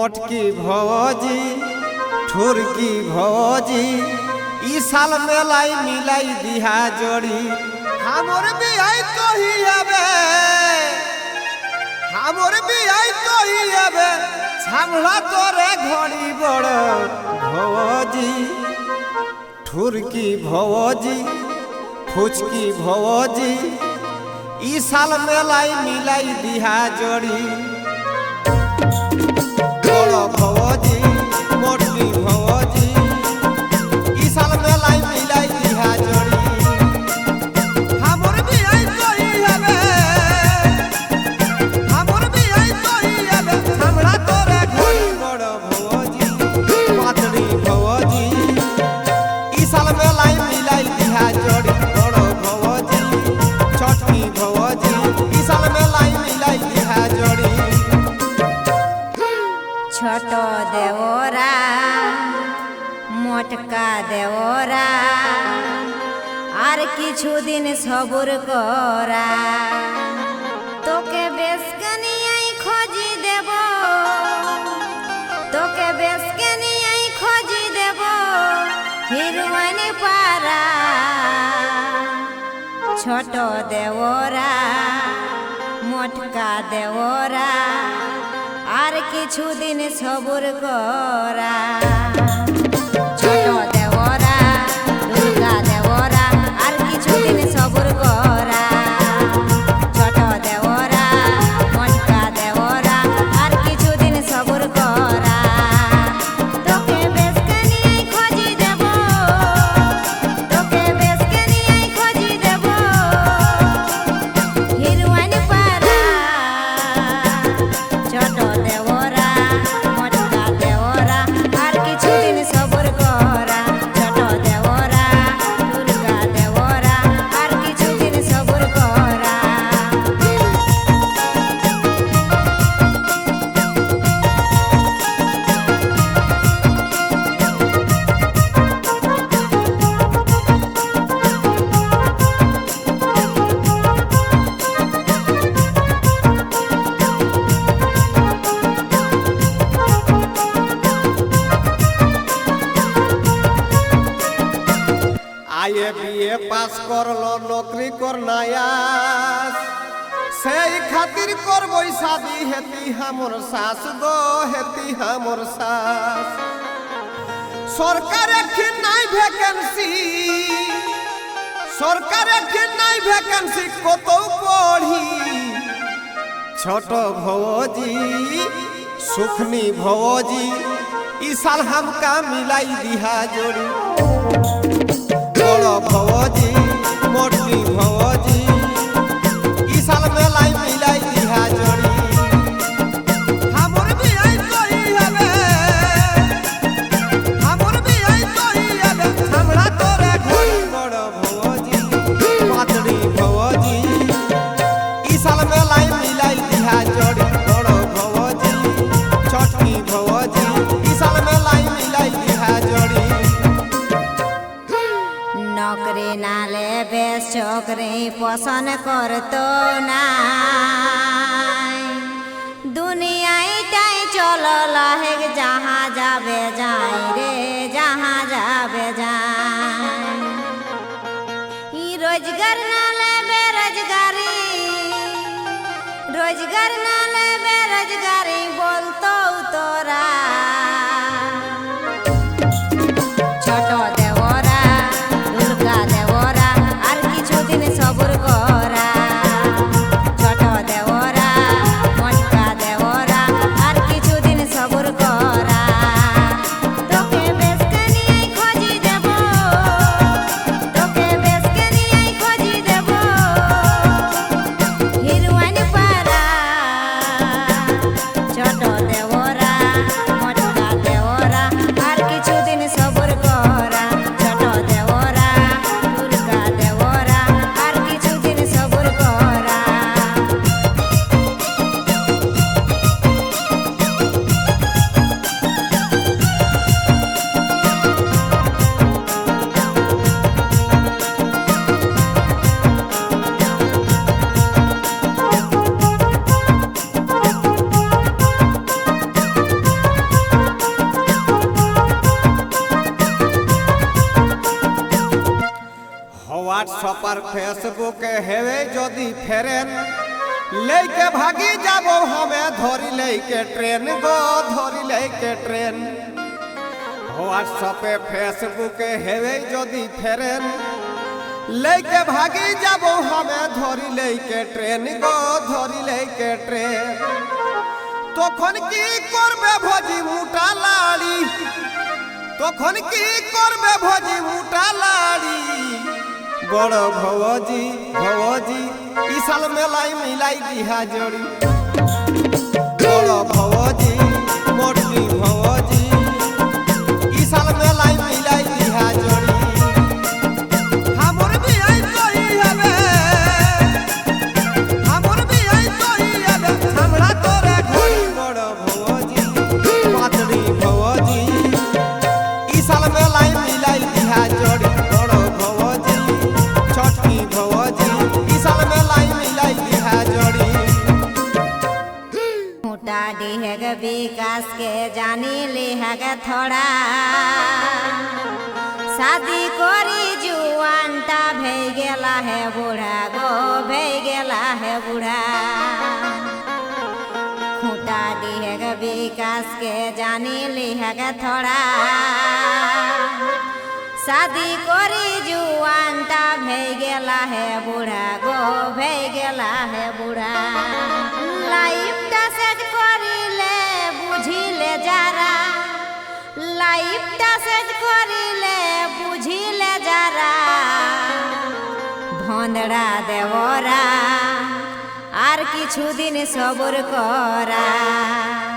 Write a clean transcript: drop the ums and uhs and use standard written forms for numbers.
मोटकी भौजी ठुरकी भौजी ई साल मेलाई मिलाई दिहा जोड़ी हमर बियाह तो ही आबे हमर बियाह तो ही आबे छामला तोरे घड़ी बड़ भौजी ठुरकी भौजी फुचकी भौजी ई साल मेलाई मिलाई दिहा जोड़ी बड़ भौजी मोटकी भौजी ई साल मेलाई मिलाई दिहा जोड़ी हमर बियाह तो ही आबे हमर बियाह तो ही आबे छामला तोरे घड़ी बड़ भौजी पातड़ी भौजी ई साल मेलाई मिलाई दिहा जोड़ी बड़ भौजी छोटकी भौजी ई साल मेलाई मिलाई दिहा जोड़ी छोट देवरा मोटका देवरा আর কিছু দিন সবুর করা তোকে বেশকে নিয়েই খোঁজি দেব তোকে বেশকে নিয়েই খোঁজি দেব হিরোইন পারা ছোট দেওরা মোটকা দেওরা আর কিছু দিন সবুর করা ছোট দেওরা দুর্গা দেওরা আর কিছু দিন সবুর করা ছোট দেওরা মোটকা দেওরা আর কিছু দিন সবুর করা তোকে বেশকে নিয়েই খোঁজি দেব তোকে বেশকে নিয়েই খোঁজি দেব হিরোইন পারা ছোট দেওরা মোটকা দেওরা আর কিছু দিন সবুর করা ছোট দেওরা দুর্গা দেওরা আর কিছু দিন সবুর করা आए बीए पास करलो नौकरी करना आस সেই খাতির করবই শাদি হেতি हमर सास गो হেতি हमर सास সরকারে কি নাই ভ্যাকেন্সি সরকারে কি নাই ভ্যাকেন্সি কত পড়ি ছোট ভৌজি সুখनी भौजी ई साल हमका मिलाई दिहा जोड़ी बड़ भौजी मोटकी भौजी ई साल मेलाई मिलाई दिहा जोड़ी हमर बियाह तो ही आबे हमर बियाह तो ही आबे छामला तोरे घड़ी बड़ भौजी पातड़ी भौजी ई साल मेलाई मिलाई दिहा जोड़ी बड़ भौजी छोटकी भौजी ई साल मेलाई मिलाई दिहा जोड़ी नौकरी ना लेबे छोकरी पसंद करतो ना दुनियाटाই চলো লাহেক जहाँ যাবে যাই রে जहाँ যাবে যাই ই रोजगार ना लेबे रोजगारी रोजगार ना लेबे रोजगारी बोलतो तोरा ছোট দেওরা দুর্গা দেওরা আর কিছু দিন সবুর করা ছোট দেওরা মোটকা দেওরা আর কিছু দিন হোয়াটসঅ্যাপ আর ফেসবুকে হেবে যদি ফেরেন लेके भागी जाबो हमें धरी लेके ट्रेन गो धरी लेके ट्रेन व्हाट्सएप फेसबुक हेवे जदि फेरेन लेके भागी जाबो हमें धरी लेके ट्रेन गो धरी लेके ट्रेन तखन की करबे भोजी मुटा लाड़ी तखन की करबे भोजी मुटा लाड़ी बड़ भवजी भवजी ई साल मेलाई मिलाई दिहा जोड़ी बड़ भवजी मोटी भवजी ई साल मेलाई मिलाई दिहा जोड़ी हमर भी आई तोही हबे हमर भी आई तोही हबे हमरा तोरे घोड़ी बड़ भवजी पातड़ी भवजी ई साल मेलाई मिलाई दिहा जोड़ी बड़ भवजी छोटकी भवजी ई साल मेलाई मिलाई दिहा जोड़ी मोटा डिहग विकास के जानी लिहग थोड़ा शादी करी जुआनटा भे गेला है बूढ़ा गो भे गेला है बूढ़ा खूटा डिहग विकास के जानी लिहग थोड़ा शादी करी जुआनटा भे गेला है बूढ़ा गो भे गेला है बूढ़ा लाइफटा सेट करिले बुझिले जारा लाइफटा सेट करिले बुझिले जारा भंदड़ा देवरा আর কিছু দিন সবর করা।